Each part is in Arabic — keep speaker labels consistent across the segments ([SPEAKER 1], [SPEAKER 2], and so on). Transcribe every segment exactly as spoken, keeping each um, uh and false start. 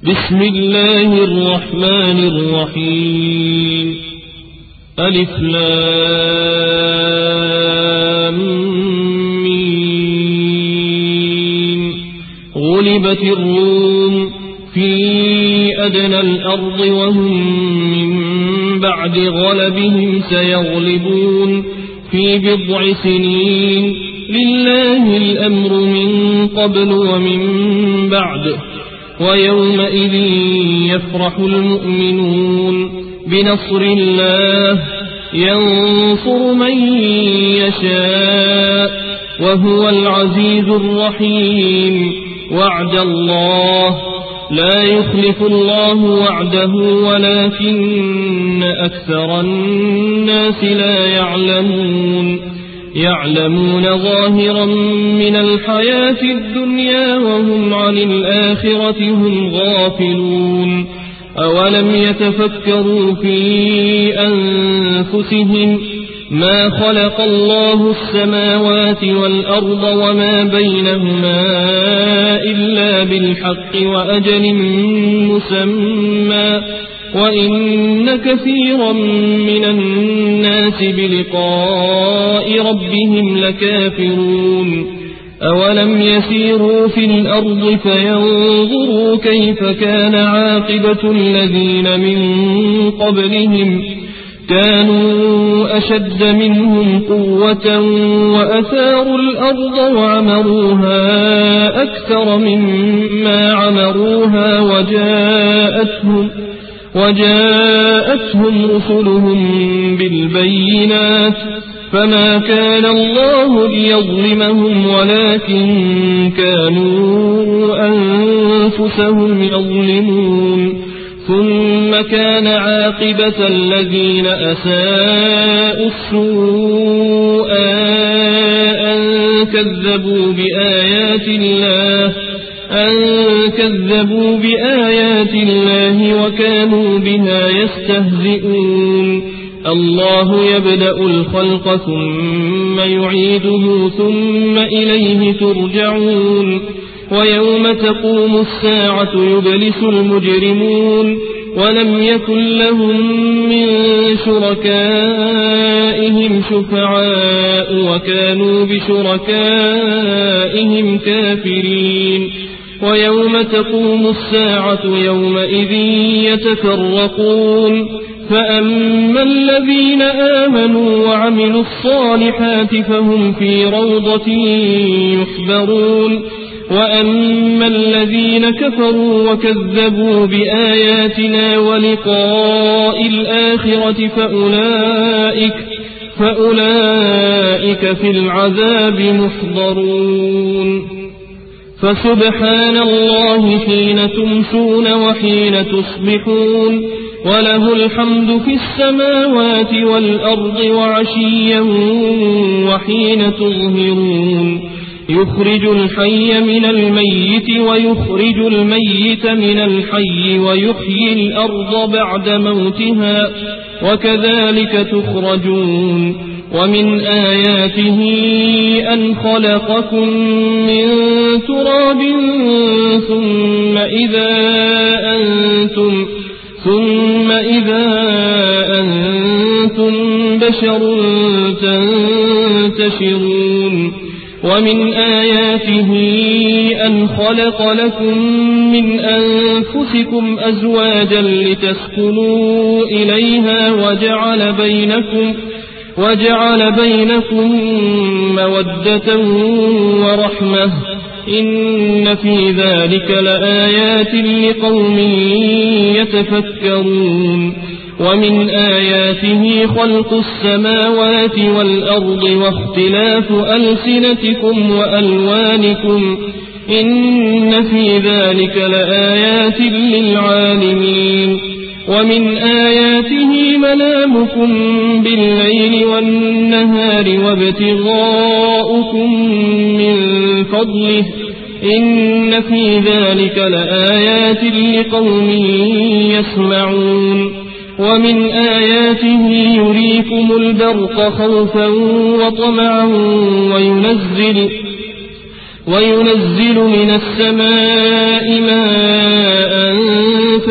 [SPEAKER 1] بسم الله الرحمن الرحيم ألف لام ميم غلبت الروم في أدنى الأرض وهم من بعد غلبهم سيغلبون في بضع سنين لله الأمر من قبل ومن بعد ويومئذ يفرح المؤمنون بنصر الله ينصر من يشاء وهو العزيز الرحيم وعد الله لا يخلف الله وعده ولكن أكثر الناس لا يعلمون يعلمون ظاهرا من الحياة الدنيا وهم عن الآخرة هم غافلون أولم يتفكروا في أنفسهم ما خلق الله السماوات والأرض وما بينهما إلا بالحق وأجل مسمى وإن كثيرا من الناس بلقاء ربهم لكافرون أولم يسيروا في الأرض فينظروا كيف كان عاقبة الذين من قبلهم كانوا أشد منهم قوة وأثاروا الأرض وعمروها أكثر مما عمروها وجاءتهم وجاءتهم رسلهم بالبينات فما كان الله ليظلمهم ولكن كانوا أنفسهم يظلمون ثم كان عاقبة الذين أساءوا السوء أن كذبوا بآيات الله أن كذبوا بآيات الله وكانوا بها يستهزئون الله يبدأ الخلق ثم يعيده ثم إليه ترجعون ويوم تقوم الساعة يبلس المجرمون ولم يكن لهم من شركائهم شفعاء وكانوا بشركائهم كافرين ويوم تقوم الساعة يومئذ يتفرقون فأما الذين آمنوا وعملوا الصالحات فهم في روضة يحبرون وأما الذين كفروا وكذبوا بآياتنا ولقاء الآخرة فأولئك, فأولئك في العذاب محضرون فسبحان الله حين تمسون وحين تصبحون وله الحمد في السماوات والأرض وعشيا وحين تظهرون يخرج الحي من الميت ويخرج الميت من الحي ويحيي الأرض بعد موتها وكذلك تخرجون ومن آياته أن خلقكم من تراب ثم إذا أنتم ثم إذا أنتم بشر تنتشرون ومن آياته أن خلق لكم من أنفسكم أزواجا لتسكنوا إليها وجعل بينكم وجعل بينكم مودة ورحمة إن في ذلك لآيات لقوم يتفكرون ومن آياته خلق السماوات والأرض واختلاف ألسنتكم وألوانكم إن في ذلك لآيات للعالمين ومن آياته منامكم بالليل والنهار وابتغاؤكم من فضله إن في ذلك لآيات لقوم يسمعون ومن آياته يريكم البرق خوفا وطمعا وينزل وينزل من السماء ماء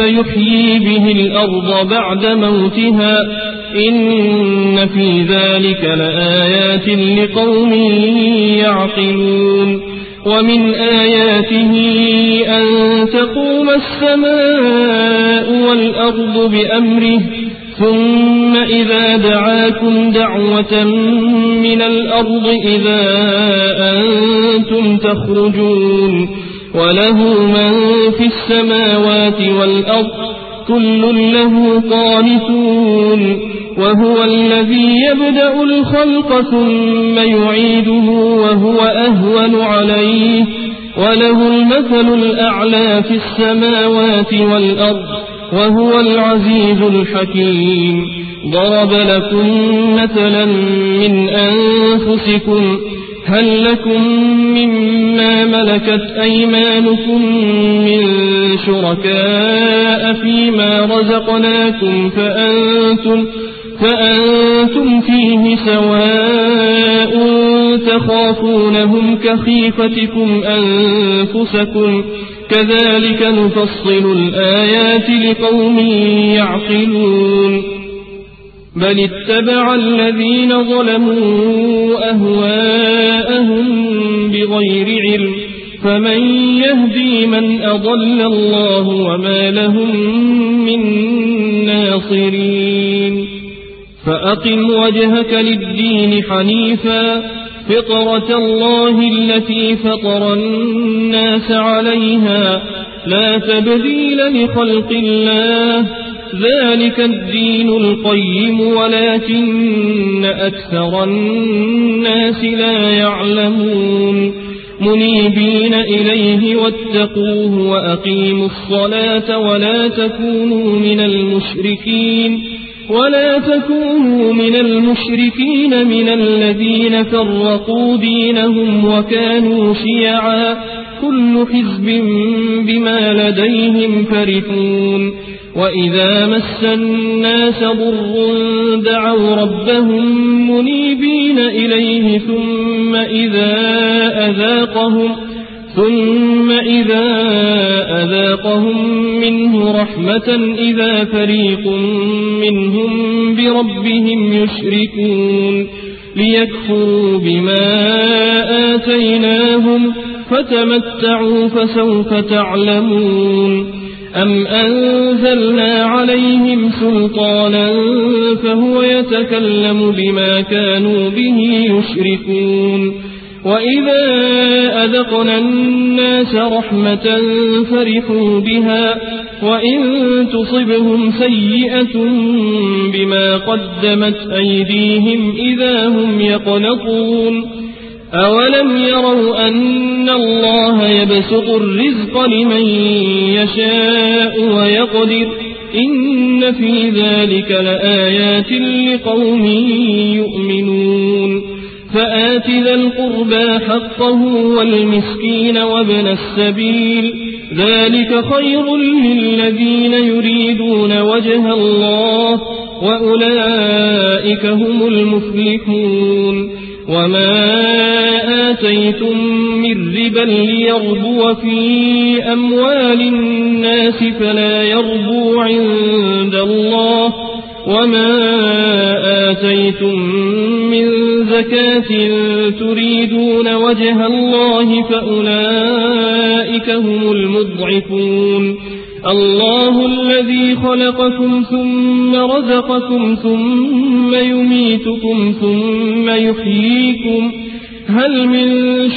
[SPEAKER 1] فيحيي به الأرض بعد موتها إن في ذلك لآيات لقوم يعقلون ومن آياته أن تقوم السماء والأرض بأمره ثم إذا دعاكم دعوة من الأرض إذا أنتم تخرجون وله من في السماوات والأرض كل له قانتون وهو الذي يبدأ الخلق ثم يعيده وهو أهون عليه وله المثل الأعلى في السماوات والأرض وهو العزيز الحكيم ضرب لكم مثلا من أنفسكم هل لكم مما ملكت أيمانكم من شركاء فيما رزقناكم فأنتم, فأنتم فيه سواء تخافونهم كخيفتكم أنفسكم كذلك نفصل الآيات لقوم يعقلون بل اتبع الذين ظلموا أهواءهم بغير علم فمن يهدي من أضل الله وما لهم من ناصرين فأقم وجهك للدين حنيفا فطرة الله التي فطر الناس عليها لا تبديل لخلق الله ذلك الدين القيم ولكن أكثر الناس لا يعلمون منيبين إليه واتقوه وأقيموا الصلاة ولا تكونوا من المشركين ولا تكونوا من المشركين من الذين فرقوا دينهم وكانوا شيعا كل حزب بما لديهم فرحون وإذا مس الناس ضر دعوا ربهم منيبين إليه ثم إذا أذاقهم ثم إذا أذاقهم منه رحمة إذا فريق منهم بربهم يشركون ليكفروا بما آتيناهم فتمتعوا فسوف تعلمون أم أنزلنا عليهم سلطانا فهو يتكلم بما كانوا به يشركون وإذا أذقنا الناس رحمة فرحوا بها وإن تصبهم سيئة بما قدمت أيديهم إذا هم يقنطون أولم يروا أن الله يبسط الرزق لمن يشاء ويقدر إن في ذلك لآيات لقوم يؤمنون فآت ذا القربى حقه والمسكين وابن السبيل ذلك خير للذين يريدون وجه الله وأولئك هم المفلحون وما آتيتم من ربا ليربو في أموال الناس فلا يربو عند الله وما آتيتم من زكاة تريدون وجه الله فأولئك هم المضعفون الله الذي خلقكم ثم رزقكم ثم يميتكم ثم يحييكم هل من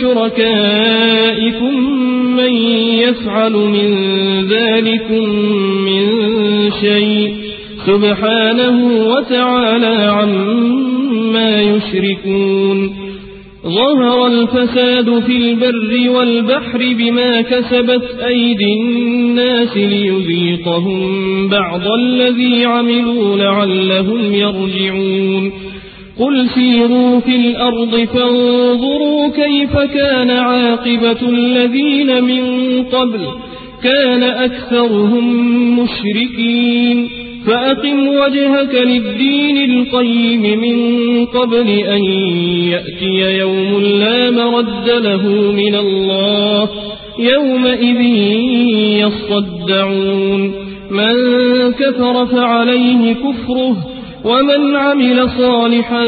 [SPEAKER 1] شركائكم من يفعل من ذلكم من شيء سبحانه وتعالى عما يشركون ظهر الفساد في البر والبحر بما كسبت أيدي الناس ليذيقهم بعض الذي عملوا لعلهم يرجعون قل سيروا في الأرض فانظروا كيف كان عاقبة الذين من قبل كان أكثرهم مشركين فأقم وجهك للدين القيم من قبل أن يأتي يوم لا مرد له من الله يومئذ يصدعون من كفر فعليه كفره ومن عمل صالحا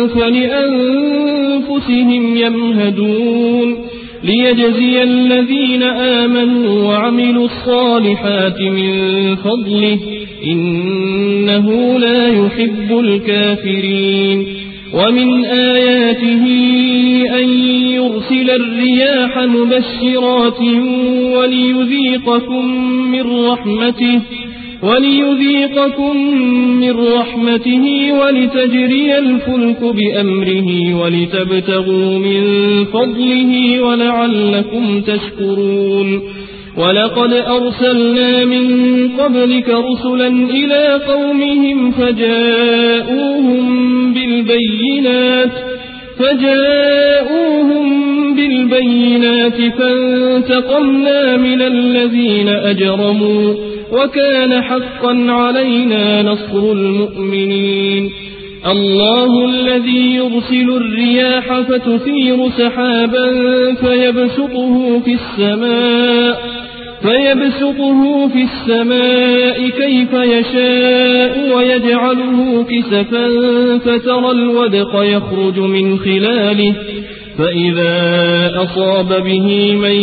[SPEAKER 1] فلأنفسهم يمهدون ليجزي الذين آمنوا وعملوا الصالحات من فضله إنه لا يحب الكافرين ومن آياته أن يرسل الرياح مبشرات وليذيقكم من رحمته وليذيقكم من رحمته ولتجري الفلك بأمره ولتبتغوا من فضله ولعلكم تشكرون ولقد أرسلنا من قبلك رسلا إلى قومهم فجاءوهم بالبينات فجاءوهم بالبينات فانتقمنا من الذين أجرموا وكان حقا علينا نصر المؤمنين الله الذي يرسل الرياح فتثير سحابا فيبسطه في السماء فيبسطه في السماء كيف يشاء ويجعله كسفا فترى الودق يخرج من خلاله فإذا أصاب به من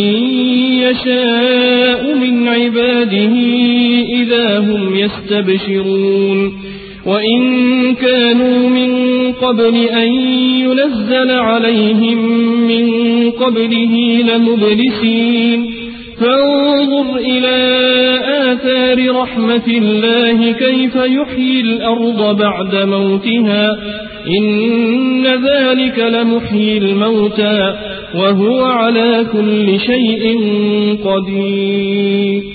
[SPEAKER 1] يشاء من عباده إذا هم يستبشرون وإن كانوا من قبل أن ينزل عليهم من قبله لمبلسين فانظر إلى آثار رحمة الله كيف يحيي الأرض بعد موتها إن ذلك لمحيي الموتى وهو على كل شيء قدير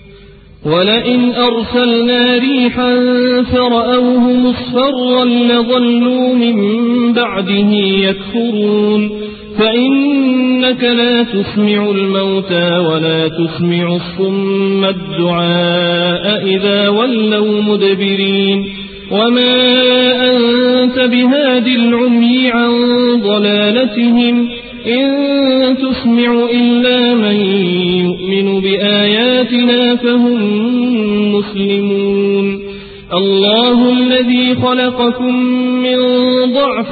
[SPEAKER 1] ولئن أرسلنا ريحا فرأوه مصفرا لظلوا من بعده يكفرون فإنك لا تسمع الموتى ولا تسمع الصم الدعاء إذا ولوا مدبرين وما أنت بهاد العمي عن ضلالتهم إن تسمع إلا من يؤمن بآياتنا فهم مسلمون الله الذي خلقكم من ضعف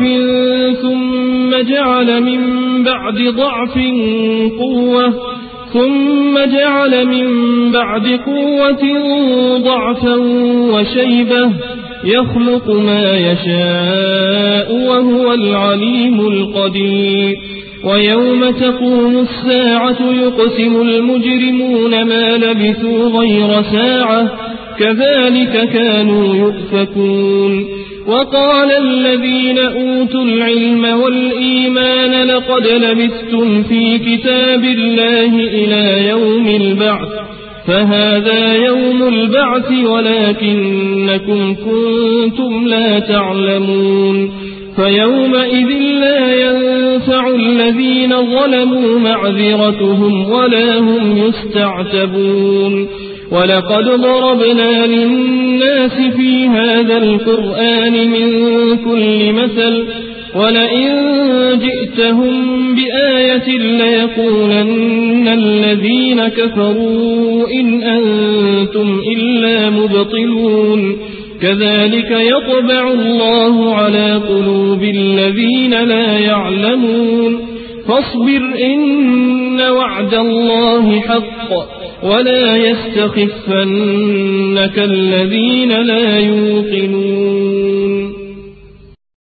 [SPEAKER 1] ثم جعل من بعد ضعف قوة ثم جعل من بعد قوة ضعفا وشيبة يخلق ما يشاء وهو العليم القدير ويوم تقوم الساعة يقسم المجرمون ما لبثوا غير ساعة كذلك كانوا يؤفكون وقال الذين أوتوا العلم والإيمان لقد لبثتم في كتاب الله إلى يوم البعث فهذا يوم البعث ولكنكم كنتم لا تعلمون فيومئذ لا ينفع الذين ظلموا معذرتهم ولا هم يستعتبون ولقد ضربنا للناس في هذا القرآن من كل مثل ولئن جئتهم بآية ليقولن الذين كفروا إن أنتم إلا مبطلون كذلك يطبع الله على قلوب الذين لا يعلمون فاصبر إن وعد الله حق ولا يستخفنك الذين لا يوقنون